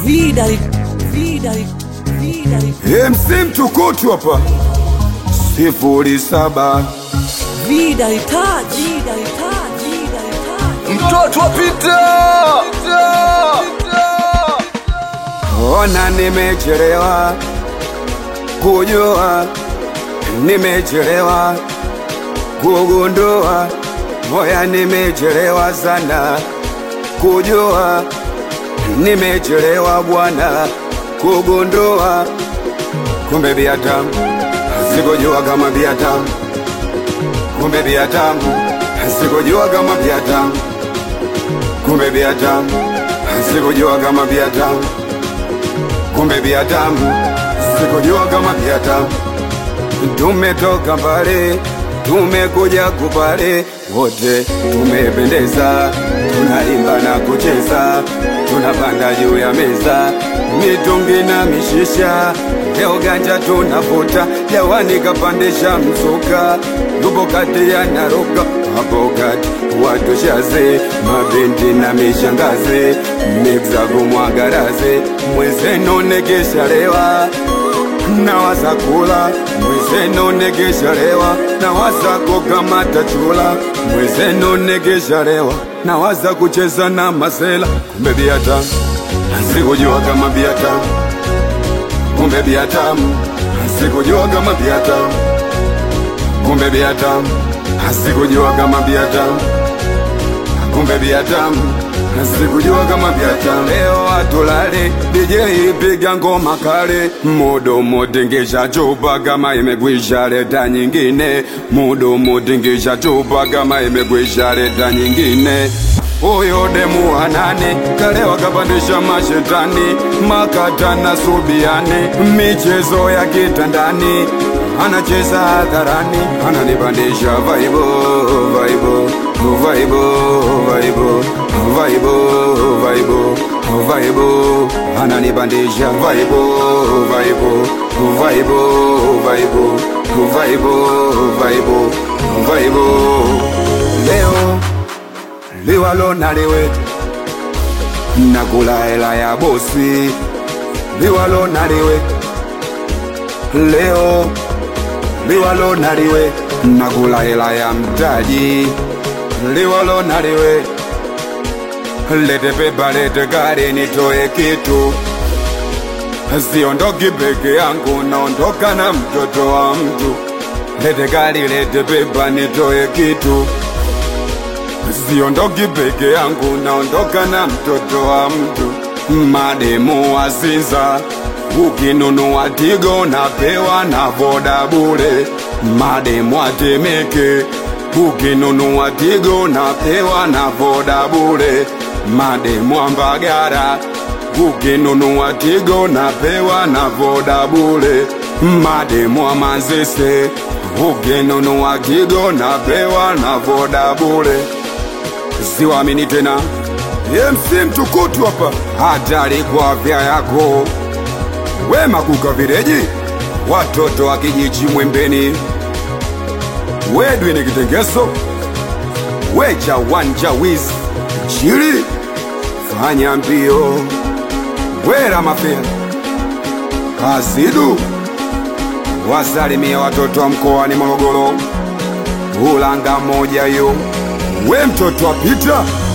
MC Mtukutu hapa 07 mtoto wa Pita. Ona nimechelewa kujua, nimechelewa kugundua, moya nimechelewa sana kujua, nimechelewa bwana kugundua, kumbe biatamu sikujua kama biatamu, kumbe biatamu sikujua kama biatamu, kumbe biatamu sikujua kama biatamu, kumbe biatamu sikujua kama biatamu. Tumetoka mbali, tumekuja kupale, wote tumependeza, tunaimba na kucheza, tunapanda juu ya meza, mitungi na mishisha, leo ganja tunavuta, jawani kapandisha mzuka, yupo kati ya naruka, hapo kati watu shaze, mabinti na mishangaze, migza kumwagaraze, mwezeno negesha lewa na waza kula, mwezeno negesha lewa na waza kukamata chula, mwezeno negesha lewa na waza kucheza na masela, kumbe biatamu sikujua kama biatamu, kumbe biatamu sikujua kama biatamu, kumbe biatamu sikujua kama biatamu, kumbe biatamu sikujua kama biatamu. Leo atulale DJ piga ngoma kale, mudo mutingisha chupa kama imekwisha leta nyingine, mudo mutingisha chupa kama imekwisha leta nyingine. Uyo demu anane kale wakapandisha mashetani, makata na subiane, michezo ya kitandani, anacheza hadharani, ananipandisha vaibo vaibo vaibo vaibo vaibo vaibo vaibo, ananipandisha vaibo vaibo vaibo vaibo vaibo vaibo vaibo. Leo liwalo naliwe nakula hela ya bosi, liwalo naliwe leo, liwalo naliwe nakula hela ya mtaji, liwalo naliwe lete pepa lete gari nitoe kitu, siondoki peke yangu naondoka na mtoto wa mtu, lete gari lete pepa nitoe kitu, siondoki peke yangu naondoka na mtoto wa mtu. Mademu wazinza, ukinunua Tigo napewa na Voda bure, mademu atemeke, ukinunua Tigo napewa na Voda bure, mademu ambagara, ukinunua Tigo napewa na Voda bure, mademu amazese, ukinunua Tigo napewa na Voda bure. Siwamini tena, MC Mtukutu hapa, hatari kwa afya yako. Wema kuka vireji, watoto wa kijiji Mwembeni, wedwi ni kitengeso, weja wanja wizi chili, fanya mbio, wera mafea Kasidu, wasalimia watoto wa mkoa ni Morogoro, ulanga moja yo, we mtoto wa Pita.